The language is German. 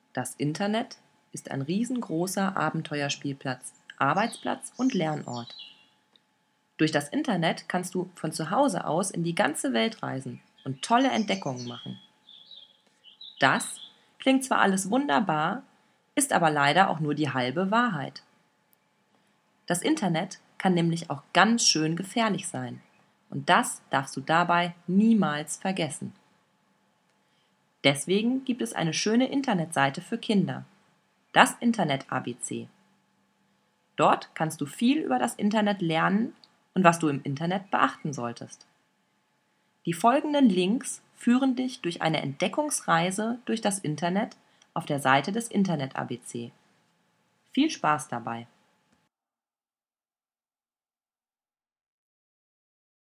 Das Internet ist ein riesengroßer Abenteuerspielplatz, Arbeitsplatz und Lernort. Durch das Internet kannst du von zu Hause aus in die ganze Welt reisen und tolle Entdeckungen machen. Das klingt zwar alles wunderbar, ist aber leider auch nur die halbe Wahrheit. Das Internet kann nämlich auch ganz schön gefährlich sein. Und das darfst du dabei niemals vergessen. Deswegen gibt es eine schöne Internetseite für Kinder. Das Internet-ABC. Dort kannst du viel über das Internet lernen und was du im Internet beachten solltest. Die folgenden Links führen dich durch eine Entdeckungsreise durch das Internet auf der Seite des Internet-ABC. Viel Spaß dabei!